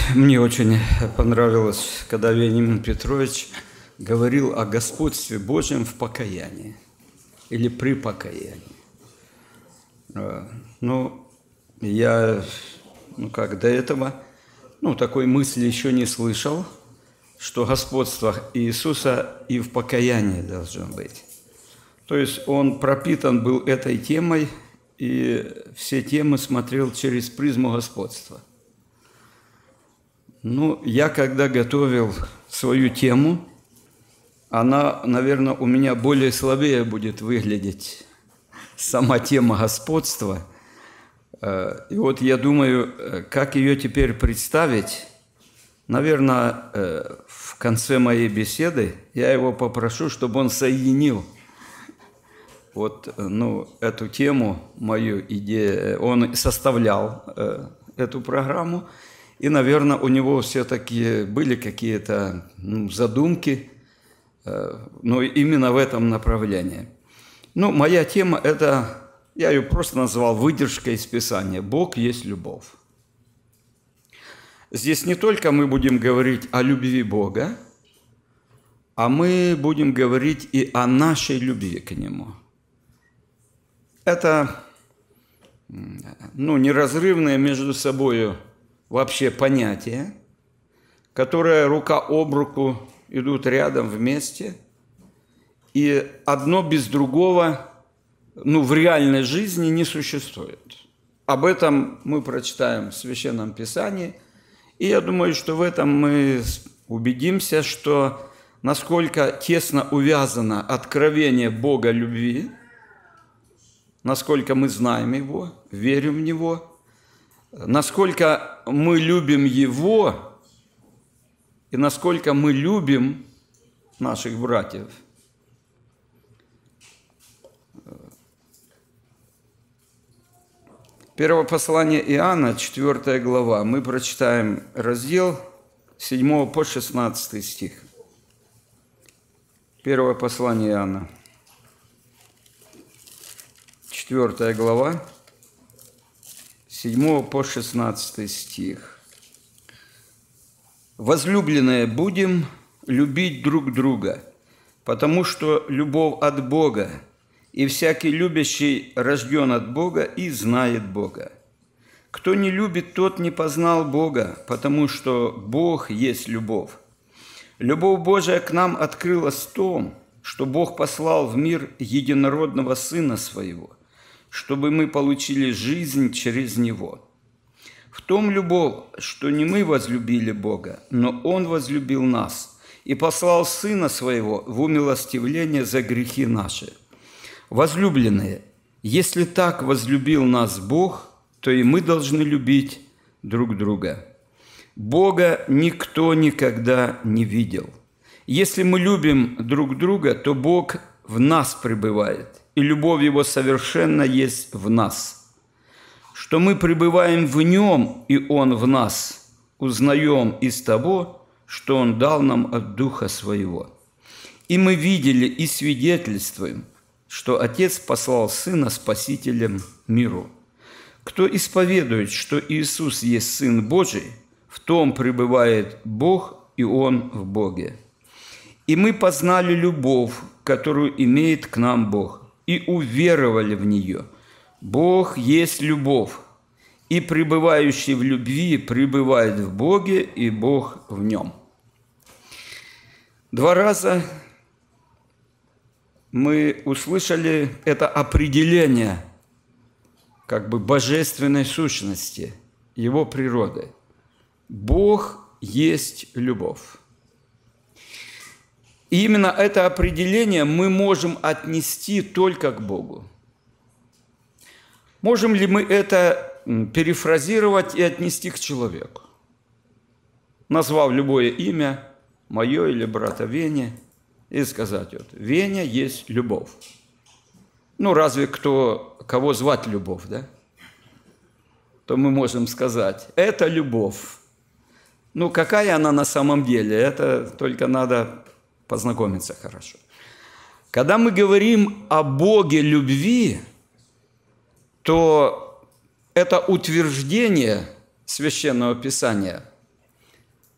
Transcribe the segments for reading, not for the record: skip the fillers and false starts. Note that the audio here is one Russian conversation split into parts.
Мне очень понравилось, когда Вениамин Петрович говорил о господстве Божьем в покаянии или при покаянии. Я до этого такой мысли еще не слышал, что господство Иисуса и в покаянии должно быть. То есть он пропитан был этой темой, и все темы смотрел через призму господства. Я когда готовил свою тему, она, наверное, у меня более слабее будет выглядеть, сама тема господства. И вот я думаю, как ее теперь представить. Наверное, в конце моей беседы я его попрошу, чтобы он соединил эту тему, мою идею. Он составлял эту программу, и, наверное, у него все-таки были какие-то задумки, но именно в этом направлении. Моя тема – это, я ее просто назвал «Выдержка из Писания. Бог есть любовь». Здесь не только мы будем говорить о любви Бога, а мы будем говорить и о нашей любви к Нему. Это неразрывное между собой вообще понятия, которые рука об руку идут рядом вместе, и одно без другого в реальной жизни не существует. Об этом мы прочитаем в Священном Писании, и я думаю, что в этом мы убедимся, что насколько тесно увязано откровение Бога любви, насколько мы знаем Его, верим в Него, насколько мы любим Его и насколько мы любим наших братьев. Первое послание Иоанна, 4 глава, мы прочитаем раздел 7 по 16 стих. Первое послание Иоанна, 4 глава, 7 по 16 стих. «Возлюбленные, будем любить друг друга, потому что любовь от Бога, и всякий любящий рожден от Бога и знает Бога. Кто не любит, тот не познал Бога, потому что Бог есть любовь. Любовь Божия к нам открылась в том, что Бог послал в мир единородного Сына Своего, чтобы мы получили жизнь через Него. В том любовь, что не мы возлюбили Бога, но Он возлюбил нас и послал Сына Своего в умилостивление за грехи наши. Возлюбленные, если так возлюбил нас Бог, то и мы должны любить друг друга. Бога никто никогда не видел. Если мы любим друг друга, то Бог в нас пребывает, и любовь Его совершенно есть в нас. Что мы пребываем в Нем, и Он в нас, узнаем из того, что Он дал нам от Духа Своего. И мы видели и свидетельствуем, что Отец послал Сына Спасителем миру. Кто исповедует, что Иисус есть Сын Божий, в том пребывает Бог, и Он в Боге. И мы познали любовь, которую имеет к нам Бог, и уверовали в нее. Бог есть любовь, и пребывающий в любви пребывает в Боге, и Бог в нем». 2 раза мы услышали это определение божественной сущности, Его природы. Бог есть любовь. И именно это определение мы можем отнести только к Богу. Можем ли мы это перефразировать и отнести к человеку? Назвав любое имя, мое или брата Вени, и сказать: Веня есть любовь. Разве кого звать любовь, да? То мы можем сказать: это любовь. Какая она на самом деле, это только надо познакомиться хорошо. Когда мы говорим о Боге любви, то это утверждение Священного Писания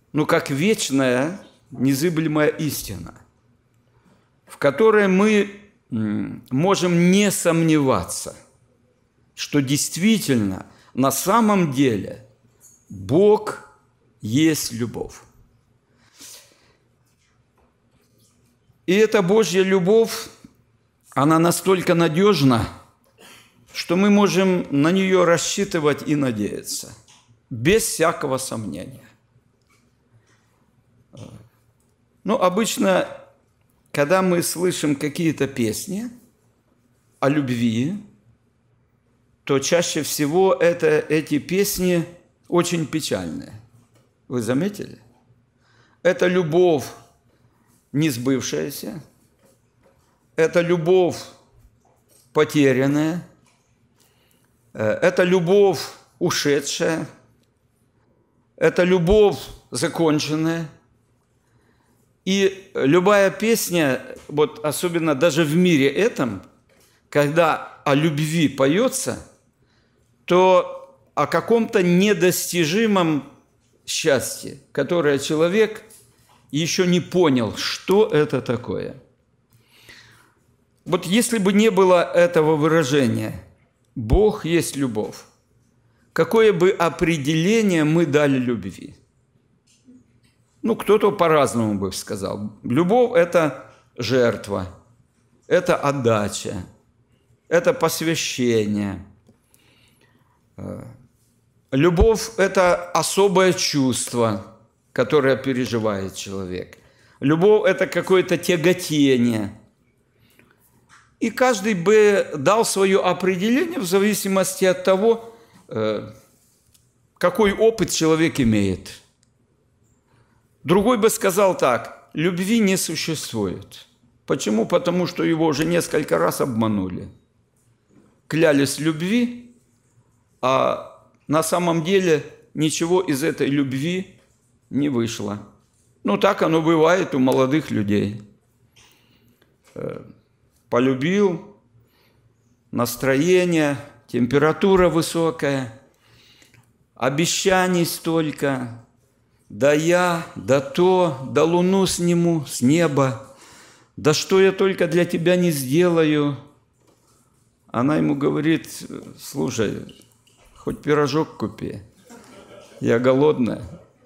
но как вечная, незыблемая истина, в которой мы можем не сомневаться, что действительно, на самом деле, Бог есть любовь. И эта Божья любовь, она настолько надежна, что мы можем на нее рассчитывать и надеяться, без всякого сомнения. Ну, обычно, когда мы слышим какие-то песни о любви, то чаще всего эти песни очень печальные. Вы заметили? Это любовь не сбывшаяся, это любовь потерянная, это любовь ушедшая, это любовь законченная. И любая песня, вот особенно даже в мире этом, когда о любви поется, то о каком-то недостижимом счастье, которое человек еще не понял, что это такое. Вот если бы не было этого выражения «Бог есть любовь», какое бы определение мы дали любви? Ну, кто-то по-разному бы сказал. Любовь – это жертва, это отдача, это посвящение. Любовь – это особое чувство, которое переживает человек. Любовь – это какое-то тяготение. И каждый бы дал свое определение в зависимости от того, какой опыт человек имеет. Другой бы сказал так: любви не существует. Почему? Потому что его уже несколько раз обманули. Клялись любви, а на самом деле ничего из этой любви не вышло. Ну, так оно бывает у молодых людей. Полюбил, настроение, температура высокая, обещаний столько, да я, да то, да луну сниму с неба, да что я только для тебя не сделаю. Она ему говорит: слушай, хоть пирожок купи, я голодная.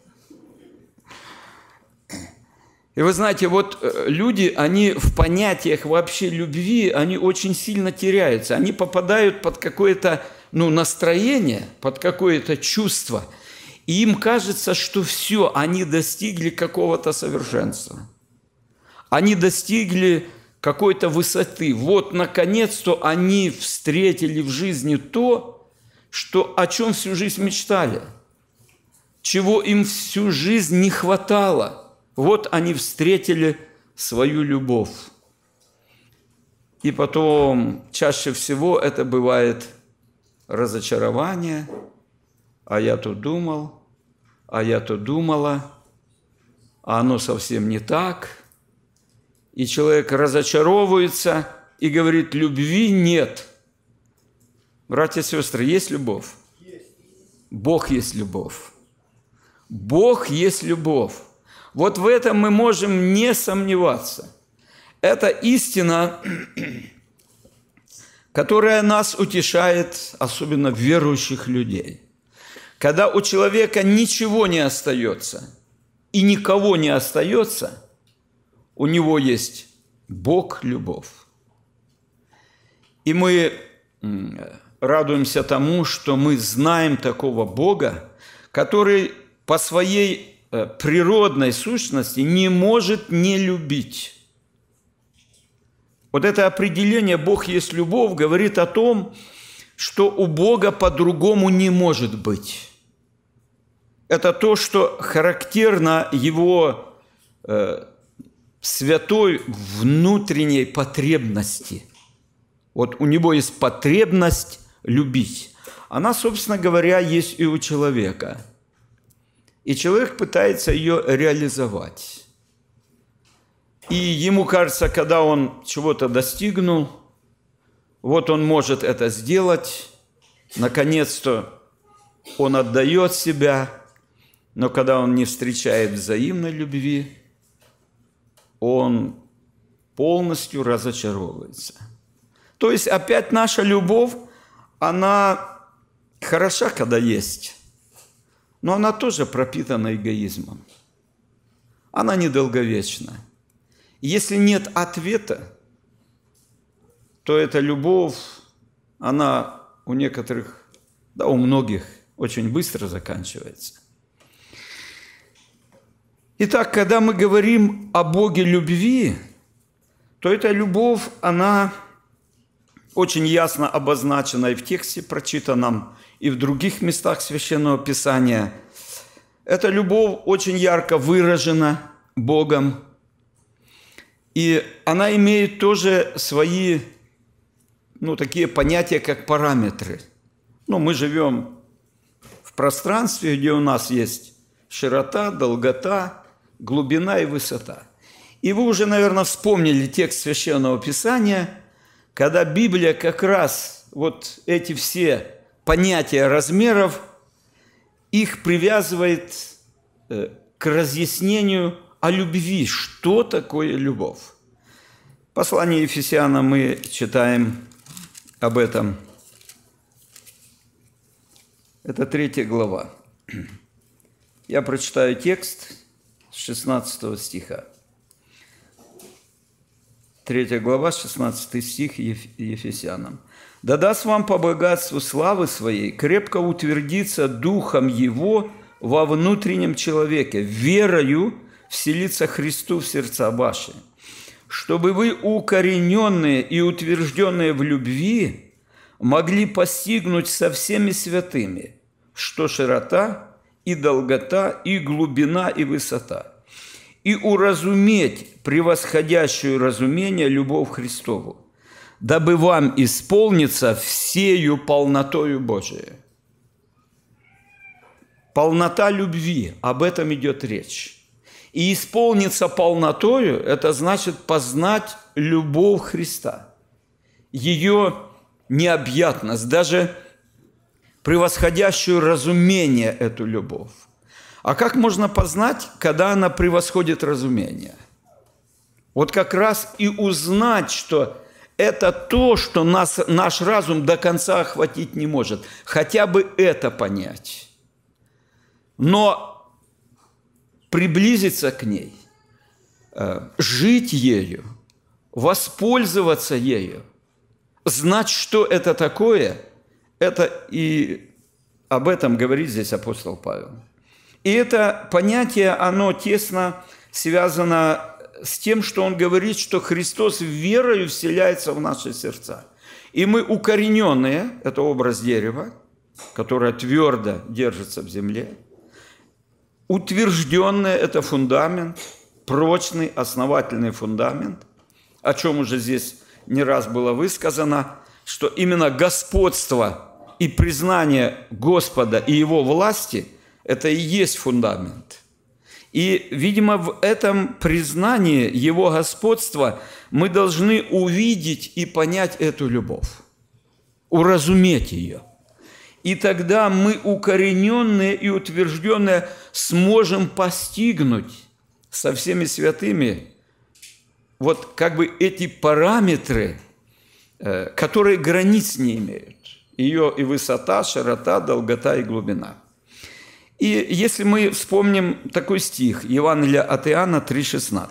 И вы знаете, вот люди, они в понятиях вообще любви, они очень сильно теряются. Они попадают под какое-то настроение, под какое-то чувство. И им кажется, что все, они достигли какого-то совершенства. Они достигли какой-то высоты. Вот, наконец-то, они встретили в жизни то, о чем всю жизнь мечтали, чего им всю жизнь не хватало. Вот они встретили свою любовь. И потом чаще всего это бывает разочарование. А я то думал, а я то думала, а оно совсем не так. И человек разочаровывается и говорит: любви нет. Братья и сестры, есть любовь? Есть. Бог есть любовь. Бог есть любовь. Вот в этом мы можем не сомневаться. Это истина, которая нас утешает, особенно верующих людей. Когда у человека ничего не остается и никого не остается, у него есть Бог – любовь. И мы радуемся тому, что мы знаем такого Бога, который по своей природной сущности не может не любить. Вот это определение «Бог есть любовь» говорит о том, что у Бога по-другому не может быть. Это то, что характерно Его святой внутренней потребности. Вот у Него есть потребность любить. Она, собственно говоря, есть и у человека. И человек пытается ее реализовать. И ему кажется, когда он чего-то достигнул, вот он может это сделать, наконец-то он отдает себя, но когда он не встречает взаимной любви, он полностью разочаровывается. То есть опять наша любовь, она хороша, когда есть, но она тоже пропитана эгоизмом. Она недолговечна. Если нет ответа, то эта любовь, она у некоторых, да, у многих очень быстро заканчивается. Итак, когда мы говорим о Боге любви, то эта любовь, она очень ясно обозначена и в тексте прочитанном, и в других местах Священного Писания. Эта любовь очень ярко выражена Богом, и она имеет тоже свои, такие понятия, как параметры. Мы живем в пространстве, где у нас есть широта, долгота, глубина и высота. И вы уже, наверное, вспомнили текст Священного Писания, когда Библия как раз вот эти все понятия размеров, их привязывает к разъяснению о любви. Что такое любовь? В послании Ефесянам мы читаем об этом. Это 3 глава. Я прочитаю текст с 16 стиха. 3 глава, 16 стих Ефесянам. «Да даст вам по богатству славы своей крепко утвердиться духом Его во внутреннем человеке, верою вселиться Христу в сердца ваши, чтобы вы, укорененные и утвержденные в любви, могли постигнуть со всеми святыми, что широта и долгота, и глубина, и высота, и уразуметь превосходящую разумение любовь Христову, дабы вам исполниться всею полнотою Божией». Полнота любви, об этом идет речь. И исполниться полнотою – это значит познать любовь Христа, ее необъятность, даже превосходящую разумение эту любовь. А как можно познать, когда она превосходит разумение? Вот как раз и узнать, что это то, что наш разум до конца охватить не может. Хотя бы это понять. Но приблизиться к ней, жить ею, воспользоваться ею, знать, что это такое, это и об этом говорит здесь апостол Павел. И это понятие, оно тесно связано с тем, что он говорит, что Христос верою вселяется в наши сердца. И мы укорененные, это образ дерева, которое твердо держится в земле, утвержденное – это фундамент, прочный, основательный фундамент, о чем уже здесь не раз было высказано, что именно господство и признание Господа и Его власти – это и есть фундамент. И, видимо, в этом признании Его господства мы должны увидеть и понять эту любовь, уразуметь ее. И тогда мы, укорененные и утвержденные, сможем постигнуть со всеми святыми вот как бы эти параметры, которые границ не имеют. Ее и высота, широта, долгота и глубина. И если мы вспомним такой стих, Евангелие от Иоанна 3,16.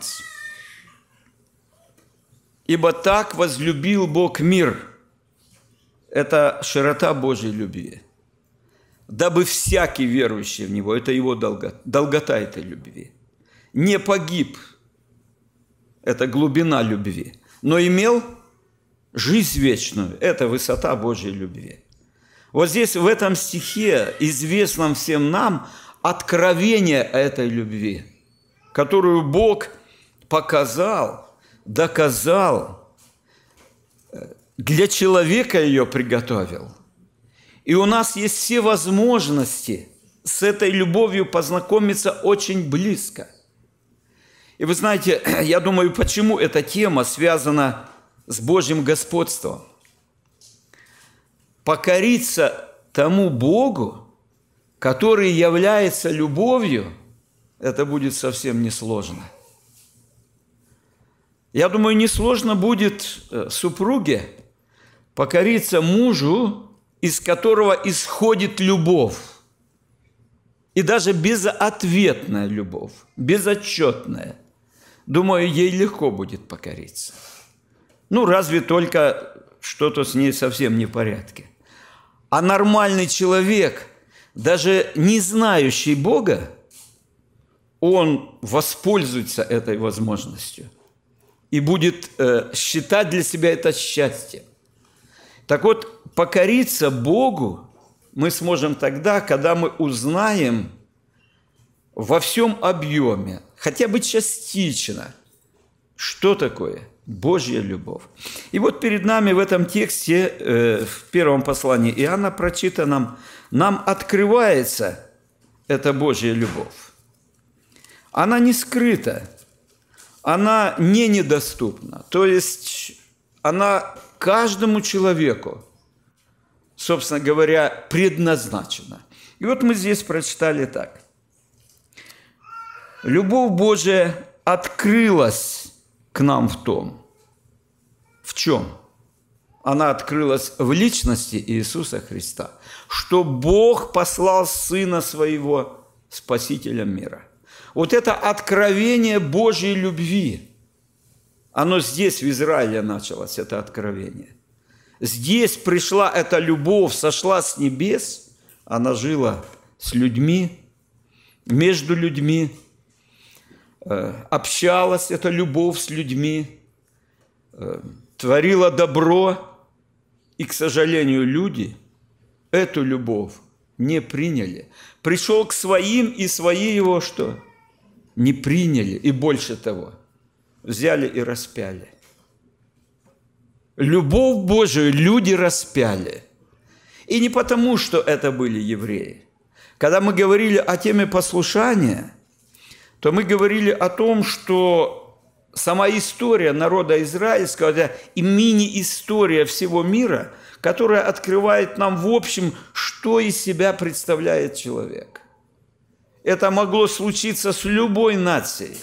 «Ибо так возлюбил Бог мир». Это широта Божьей любви. «Дабы всякий верующий в Него», это Его долгота этой любви, «не погиб», это глубина любви, «но имел жизнь вечную», это высота Божьей любви. Вот здесь, в этом стихе, известном всем нам, откровение этой любви, которую Бог показал, доказал, для человека ее приготовил. И у нас есть все возможности с этой любовью познакомиться очень близко. И вы знаете, я думаю, почему эта тема связана с Божьим господством. Покориться тому Богу, который является любовью, это будет совсем несложно. Я думаю, несложно будет супруге покориться мужу, из которого исходит любовь. И даже безответная любовь, безотчетная. Думаю, ей легко будет покориться. Ну, разве только что-то с ней совсем не в порядке. А нормальный человек, даже не знающий Бога, он воспользуется этой возможностью и будет считать для себя это счастьем. Так вот, покориться Богу мы сможем тогда, когда мы узнаем во всем объеме, хотя бы частично, что такое Божья любовь. И вот перед нами в этом тексте, в первом послании Иоанна прочитанном, нам открывается эта Божья любовь. Она не скрыта, она не недоступна. То есть она каждому человеку, собственно говоря, предназначена. И вот мы здесь прочитали так. Любовь Божия открылась к нам в том. В чем? Она открылась в личности Иисуса Христа, что Бог послал Сына Своего Спасителем мира. Вот это откровение Божьей любви, оно здесь, в Израиле, началось, это откровение. Здесь пришла эта любовь, сошла с небес, она жила с людьми, между людьми, общалась эта любовь с людьми, творила добро, и, к сожалению, люди эту любовь не приняли. Пришел к своим, и свои его что? Не приняли, и больше того, взяли и распяли. Любовь Божию люди распяли. И не потому, что это были евреи. Когда мы говорили о теме послушания, то мы говорили о том, что сама история народа израильского – это и мини-история всего мира, которая открывает нам в общем, что из себя представляет человек. Это могло случиться с любой нацией.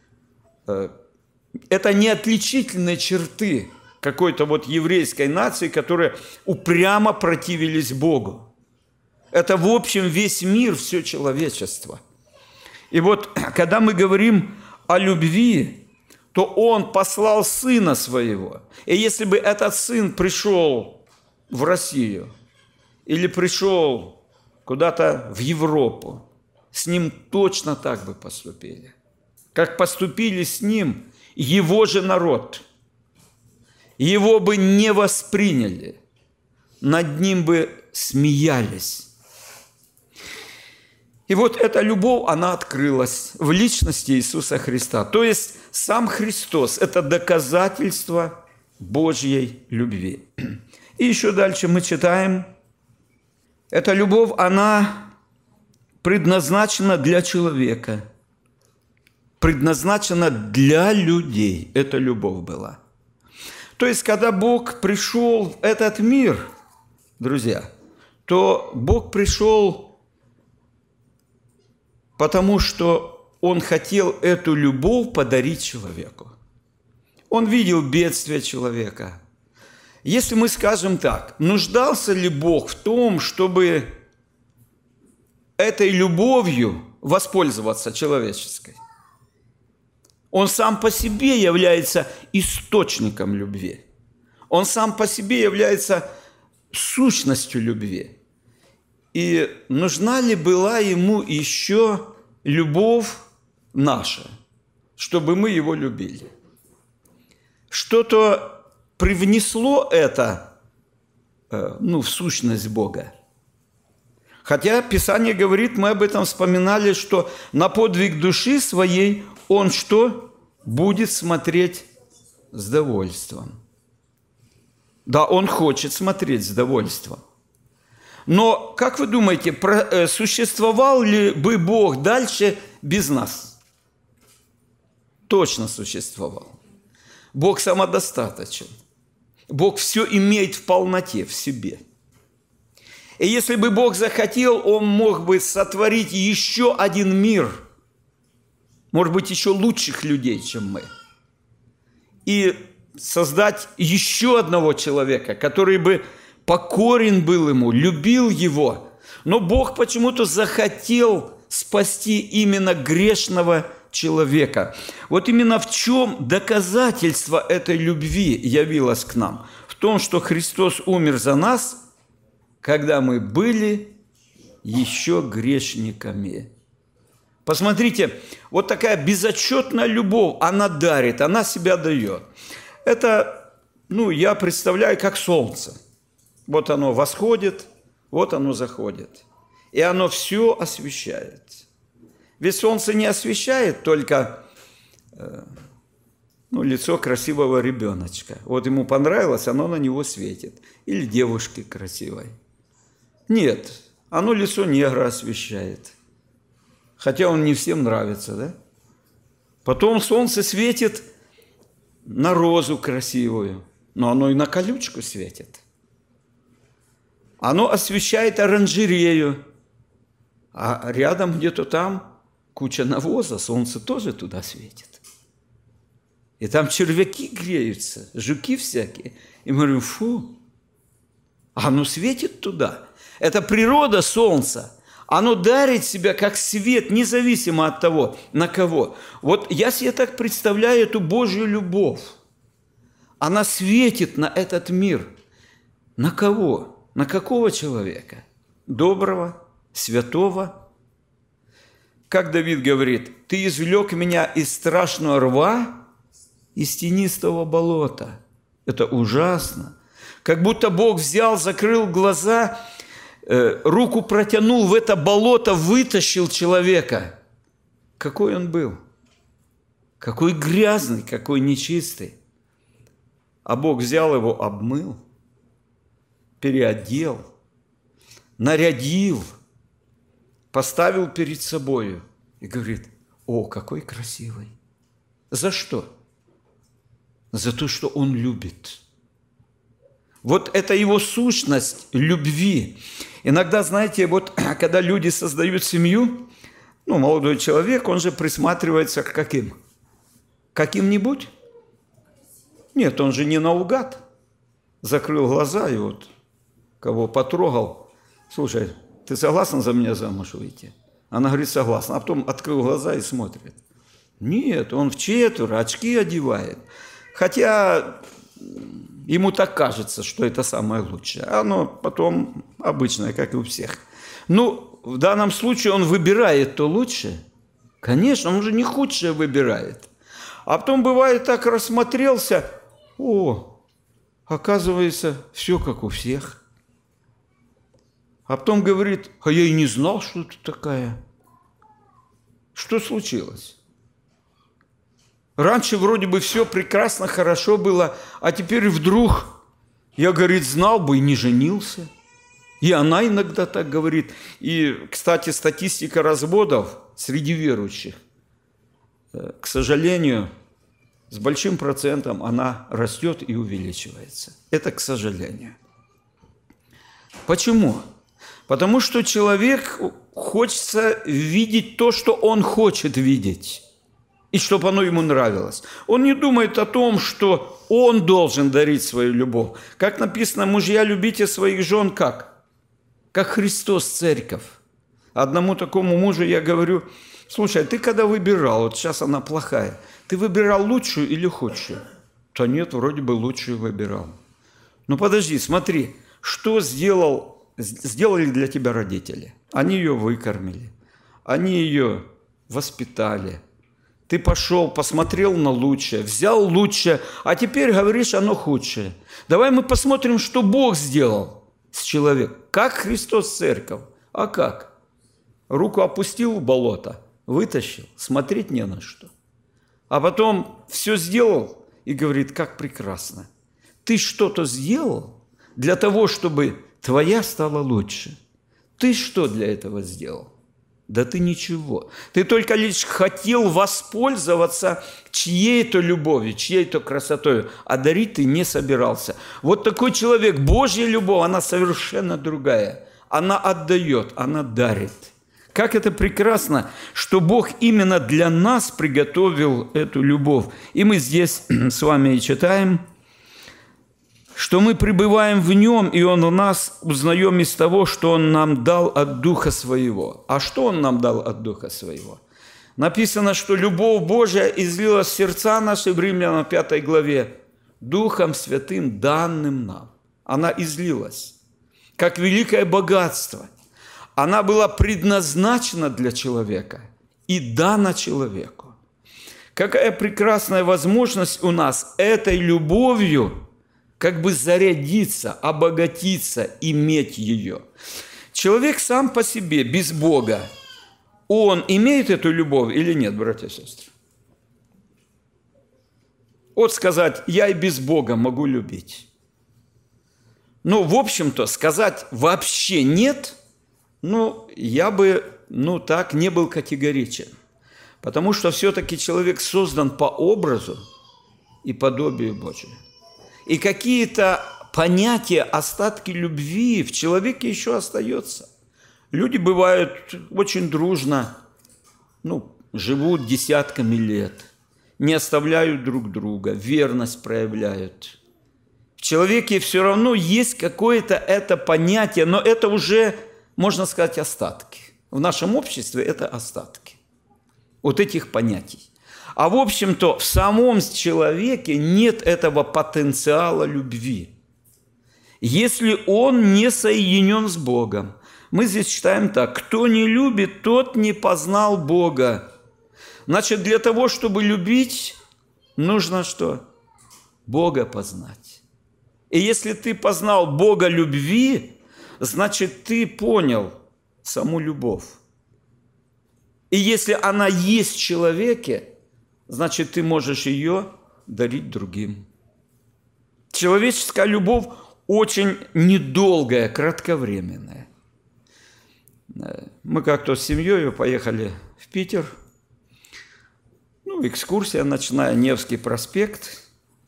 Это не отличительные черты какой-то вот еврейской нации, которые упрямо противились Богу. Это в общем весь мир, все человечество. И вот когда мы говорим о любви, то Он послал Сына Своего. И если бы этот Сын пришел в Россию или пришел куда-то в Европу, с Ним точно так бы поступили. Как поступили с Ним Его же народ. Его бы не восприняли, над Ним бы смеялись. И вот эта любовь, она открылась в личности Иисуса Христа. То есть сам Христос – это доказательство Божьей любви. И еще дальше мы читаем, эта любовь, она предназначена для человека, предназначена для людей. Эта любовь была. То есть, когда Бог пришел в этот мир, друзья, то Бог пришел потому, что Он хотел эту любовь подарить человеку. Он видел бедствие человека. Если мы скажем так, нуждался ли Бог в том, чтобы этой любовью воспользоваться человеческой? Он сам по себе является источником любви. Он сам по себе является сущностью любви. И нужна ли была ему еще любовь наша, чтобы мы его любили? Что-то привнесло это в сущность Бога. Хотя Писание говорит, мы об этом вспоминали, что на подвиг души своей Он что? Будет смотреть с довольством. Да, Он хочет смотреть с довольством. Но, как вы думаете, существовал ли бы Бог дальше без нас? Точно существовал. Бог самодостаточен. Бог все имеет в полноте в себе. И если бы Бог захотел, Он мог бы сотворить еще один мир, может быть, еще лучших людей, чем мы, и создать еще одного человека, который бы покорен был Ему, любил Его. Но Бог почему-то захотел спасти именно грешного человека. Вот именно в чем доказательство этой любви явилось к нам? В том, что Христос умер за нас, когда мы были еще грешниками. Посмотрите, вот такая безотчетная любовь, она дарит, она себя дает. Это, я представляю, как солнце. Вот оно восходит, вот оно заходит. И оно все освещает. Ведь солнце не освещает только лицо красивого ребеночка. Вот ему понравилось, оно на него светит. Или девушки красивой. Нет, оно лицо негра освещает. Хотя он не всем нравится, да? Потом солнце светит на розу красивую, но оно и на колючку светит. Оно освещает оранжерею, а рядом где-то там куча навоза, солнце тоже туда светит. И там червяки греются, жуки всякие. И мы говорим, фу, а оно светит туда. Это природа солнца. Оно дарит себя как свет, независимо от того, на кого. Вот я себе так представляю эту Божью любовь. Она светит на этот мир. На кого? На какого человека? Доброго, святого. Как Давид говорит, «Ты извлек меня из страшного рва, из тенистого болота». Это ужасно. Как будто Бог взял, закрыл глаза, руку протянул в это болото, вытащил человека. Какой он был? Какой грязный, какой нечистый. А Бог взял его, обмыл, переодел, нарядил, поставил перед собою и говорит, о, какой красивый. За что? За то, что он любит. Вот это его сущность любви. Иногда, знаете, вот когда люди создают семью, молодой человек, он же присматривается к каким? Каким-нибудь? Нет, он же не наугад. Закрыл глаза и вот кого потрогал. Слушай, ты согласна за меня замуж выйти? Она говорит, согласна. А потом открыл глаза и смотрит. Нет, он в четверо очки одевает. Хотя ему так кажется, что это самое лучшее. Оно потом обычное, как и у всех. В данном случае он выбирает то лучшее. Конечно, он же не худшее выбирает. А потом бывает так рассмотрелся, оказывается, все как у всех. А потом говорит, а я и не знал, что ты такая. Что случилось? Раньше вроде бы все прекрасно, хорошо было, а теперь вдруг я, говорит, знал бы и не женился. И она иногда так говорит. И, кстати, статистика разводов среди верующих, к сожалению, с большим процентом она растет и увеличивается. Это к сожалению. Почему? Потому что человек хочется видеть то, что он хочет видеть. И чтобы оно ему нравилось. Он не думает о том, что он должен дарить свою любовь. Как написано, мужья, любите своих жен как? Как Христос церковь. Одному такому мужу я говорю, слушай, ты когда выбирал, вот сейчас она плохая, ты выбирал лучшую или худшую? Да нет, вроде бы лучшую выбирал. Подожди, смотри, что сделали для тебя родители? Они ее выкормили, они ее воспитали. Ты пошел, посмотрел на лучшее, взял лучшее, а теперь говоришь, оно худшее. Давай мы посмотрим, что Бог сделал с человеком. Как Христос церковь? А как? Руку опустил в болото, вытащил, смотреть не на что. А потом все сделал и говорит, как прекрасно. Ты что-то сделал для того, чтобы твоя стала лучше. Ты что для этого сделал? Да ты ничего. Ты только лишь хотел воспользоваться чьей-то любовью, чьей-то красотой, а дарить ты не собирался. Вот такой человек, Божья любовь, она совершенно другая. она отдает, она дарит. Как это прекрасно, что Бог именно для нас приготовил эту любовь. И мы здесь с вами и читаем, что мы пребываем в Нем, и Он в нас, узнаем из того, что Он нам дал от Духа Своего. А что Он нам дал от Духа Своего? Написано, что любовь Божия излилась в сердца наши в Римлянам 5 главе Духом Святым, данным нам. Она излилась, как великое богатство. Она была предназначена для человека и дана человеку. Какая прекрасная возможность у нас этой любовью как бы зарядиться, обогатиться, иметь ее. Человек сам по себе, без Бога, он имеет эту любовь или нет, братья и сестры? Вот сказать, я и без Бога могу любить. Ну, в общем-то, сказать вообще нет, я бы, так не был категоричен. Потому что все-таки человек создан по образу и подобию Божию. И какие-то понятия, остатки любви в человеке еще остаются. Люди бывают очень дружно, живут десятками лет, не оставляют друг друга, верность проявляют. В человеке все равно есть какое-то это понятие, но это уже, можно сказать, остатки. В нашем обществе это остатки вот этих понятий. А в общем-то, в самом человеке нет этого потенциала любви, если он не соединен с Богом. Мы здесь читаем так: кто не любит, тот не познал Бога. Значит, для того, чтобы любить, нужно что? Бога познать. И если ты познал Бога любви, значит, ты понял саму любовь. И если она есть в человеке, значит, ты можешь ее дарить другим. Человеческая любовь очень недолгая, кратковременная. Мы как-то с семьей поехали в Питер. Экскурсия ночная, Невский проспект.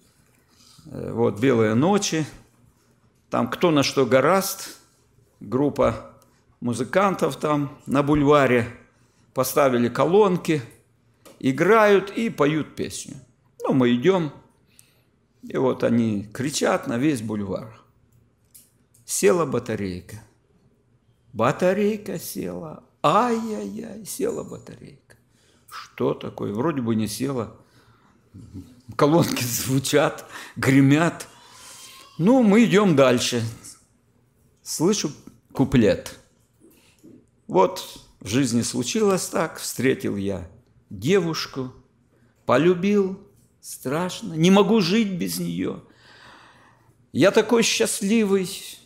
Вот белые ночи. Там кто на что горазд. Группа музыкантов там на бульваре. Поставили колонки, играют и поют песню. Мы идем, и вот они кричат на весь бульвар. Села батарейка. Батарейка села. Ай-яй-яй, села батарейка. Что такое? Вроде бы не села. Колонки звучат, гремят. Мы идем дальше. Слышу куплет. Вот в жизни случилось так, встретил я девушку, полюбил, страшно, не могу жить без нее. Я такой счастливый.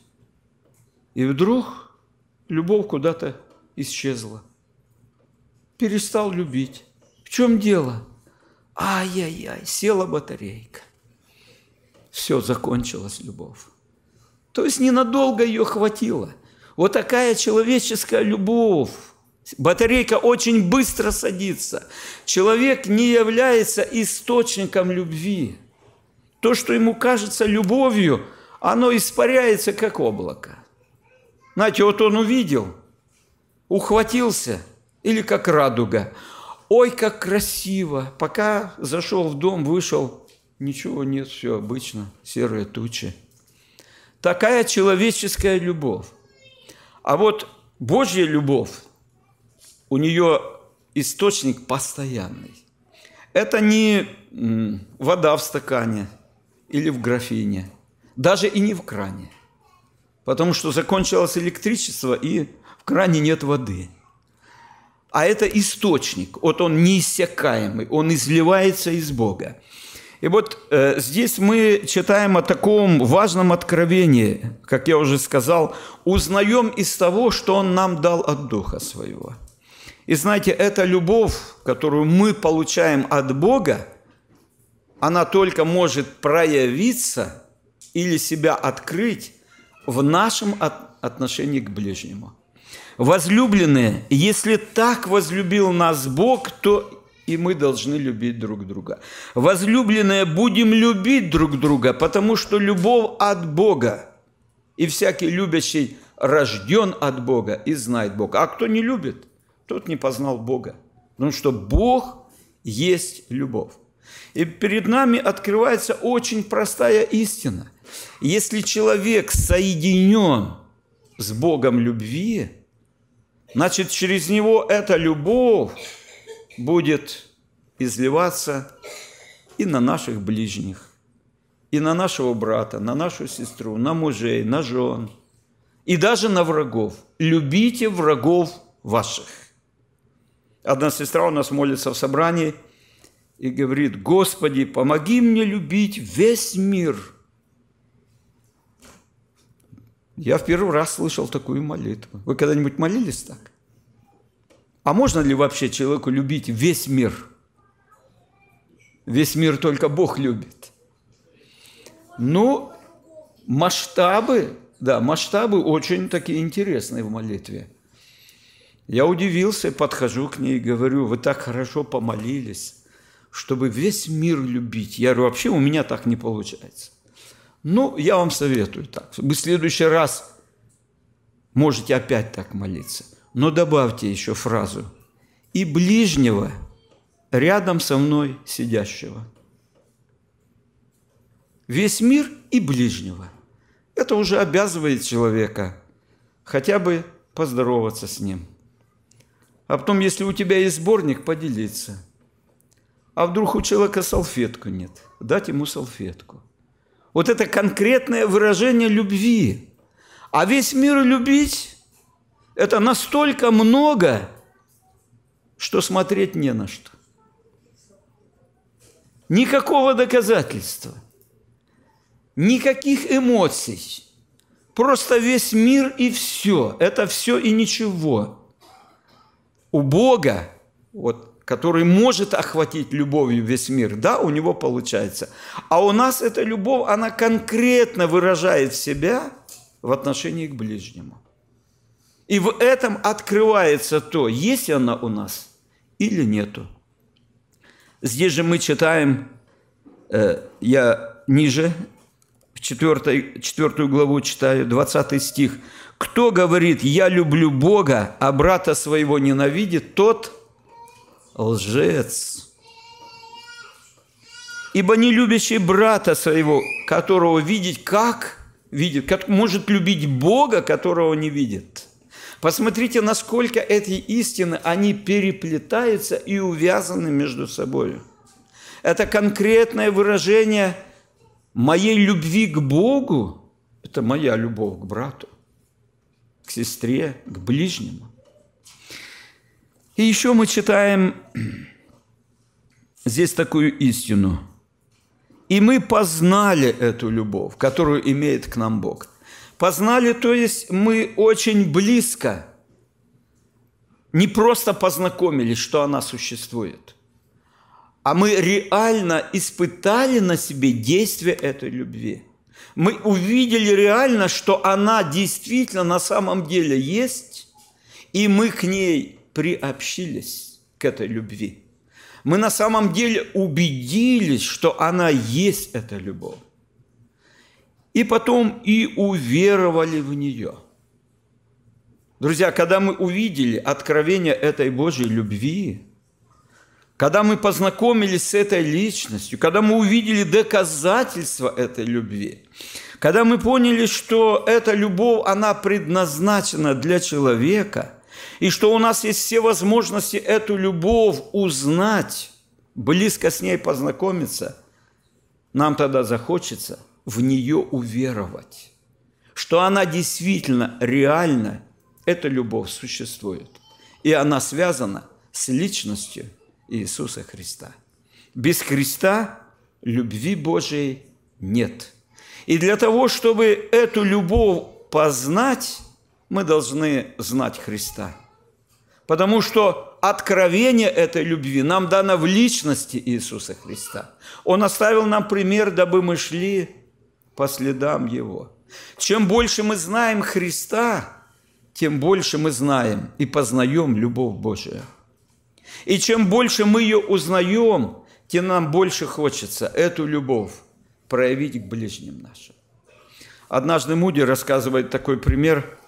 И вдруг любовь куда-то исчезла. Перестал любить. В чем дело? Ай-яй-яй, села батарейка. Все, закончилась любовь. То есть ненадолго ее хватило. Вот такая человеческая любовь. Батарейка очень быстро садится. Человек не является источником любви. То, что ему кажется любовью, оно испаряется, как облако. Знаете, вот он увидел, ухватился, или как радуга. Ой, как красиво. Пока зашел в дом, вышел, ничего нет, все обычно, серые тучи. Такая человеческая любовь. А вот Божья любовь, у нее источник постоянный. Это не вода в стакане или в графине, даже и не в кране. Потому что закончилось электричество, и в кране нет воды. А это источник, вот он неиссякаемый, он изливается из Бога. И вот здесь мы читаем о таком важном откровении, как я уже сказал, узнаем из того, что Он нам дал от Духа Своего. И знаете, эта любовь, которую мы получаем от Бога, она только может проявиться или себя открыть в нашем отношении к ближнему. Возлюбленные, если так возлюбил нас Бог, то и мы должны любить друг друга. Возлюбленные, будем любить друг друга, потому что любовь от Бога. И всякий любящий рожден от Бога и знает Бога. А кто не любит, тот не познал Бога. Потому что Бог есть любовь. И перед нами открывается очень простая истина. Если человек соединен с Богом любви, значит, через него эта любовь будет изливаться и на наших ближних, и на нашего брата, на нашу сестру, на мужей, на жен, и даже на врагов. Любите врагов ваших. Одна сестра у нас молится в собрании и говорит: Господи, помоги мне любить весь мир. Я в первый раз слышал такую молитву. Вы когда-нибудь молились так? А можно ли вообще человеку любить весь мир? Весь мир только Бог любит. Ну, масштабы очень такие интересные в молитве. Я удивился, подхожу к ней и говорю: вы так хорошо помолились, чтобы весь мир любить. Я говорю: вообще у меня так не получается. Ну, я вам советую так. Вы в следующий раз можете опять так молиться. Но добавьте еще фразу: и ближнего рядом со мной сидящего. Весь мир и ближнего. Это уже обязывает человека хотя бы поздороваться с ним. А потом, если у тебя есть сборник, поделиться. А вдруг у человека салфетку нет? Дать ему салфетку. Вот это конкретное выражение любви. А весь мир любить – это настолько много, что смотреть не на что. Никакого доказательства, никаких эмоций. Просто весь мир и все. Это все и ничего. У Бога, который может охватить любовью весь мир, да, у него получается. А у нас эта любовь, она конкретно выражает себя в отношении к ближнему. И в этом открывается то, есть она у нас или нету. Здесь же мы читаем, я ниже, 4 главу читаю, 20 стих. «Кто говорит, я люблю Бога, а брата своего ненавидит, тот лжец. Ибо не любящий брата своего, которого видит, как может любить Бога, которого не видит». Посмотрите, насколько эти истины, они переплетаются и увязаны между собой. Это конкретное выражение моей любви к Богу, это моя любовь к брату, к сестре, к ближнему. И еще мы читаем здесь такую истину. «И мы познали эту любовь, которую имеет к нам Бог». Познали, то есть мы очень близко, не просто познакомились, что она существует, а мы реально испытали на себе действие этой любви. Мы увидели реально, что она действительно на самом деле есть, и мы к ней приобщились, к этой любви. Мы на самом деле убедились, что она есть, эта любовь. И потом и уверовали в нее. Друзья, когда мы увидели откровение этой Божьей любви, когда мы познакомились с этой личностью, когда мы увидели доказательства этой любви, когда мы поняли, что эта любовь, она предназначена для человека, и что у нас есть все возможности эту любовь узнать, близко с ней познакомиться, нам тогда захочется в нее уверовать, что она действительно, реально, эта любовь существует. И она связана с личностью Иисуса Христа. Без Христа любви Божией нет. И для того, чтобы эту любовь познать, мы должны знать Христа. Потому что откровение этой любви нам дано в личности Иисуса Христа. Он оставил нам пример, дабы мы шли по следам Его. Чем больше мы знаем Христа, тем больше мы знаем и познаем любовь Божию. И чем больше мы ее узнаем, тем нам больше хочется эту любовь проявить к ближним нашим. Однажды Муди рассказывает такой пример.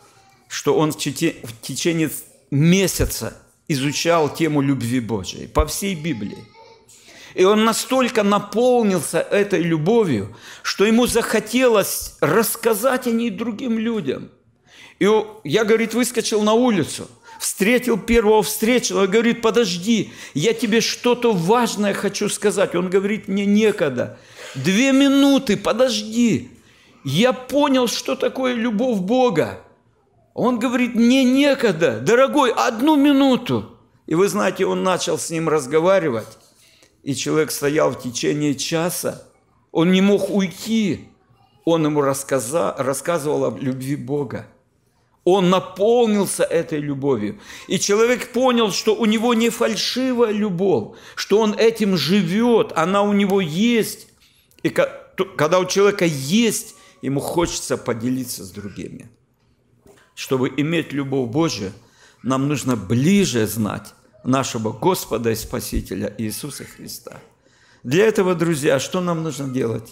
что он в течение месяца изучал тему любви Божией по всей Библии. И он настолько наполнился этой любовью, что ему захотелось рассказать о ней другим людям. И я, говорит, выскочил на улицу, встретил первого встречного, говорит, подожди, я тебе что-то важное хочу сказать. Он говорит, мне некогда. 2 минуты, подожди. Я понял, что такое любовь Бога. Он говорит, мне некогда, дорогой, 1 минуту. И вы знаете, он начал с ним разговаривать. И человек стоял в течение часа, он не мог уйти. Он ему рассказывал о любви Бога. Он наполнился этой любовью. И человек понял, что у него не фальшивая любовь, что он этим живет, она у него есть. И когда у человека есть, ему хочется поделиться с другими. Чтобы иметь любовь Божию, нам нужно ближе знать нашего Господа и Спасителя Иисуса Христа. Для этого, друзья, что нам нужно делать?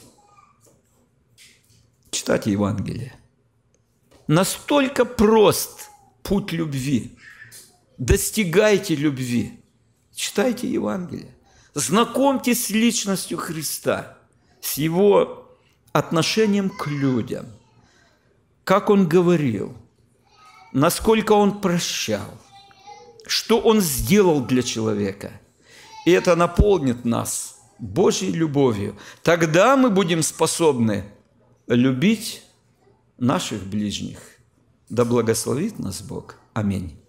Читать Евангелие. Настолько прост путь любви. Достигайте любви. Читайте Евангелие. Знакомьтесь с личностью Христа, с Его отношением к людям. Как Он говорил, насколько Он прощал, что Он сделал для человека. И это наполнит нас Божьей любовью. Тогда мы будем способны любить наших ближних. Да благословит нас Бог. Аминь.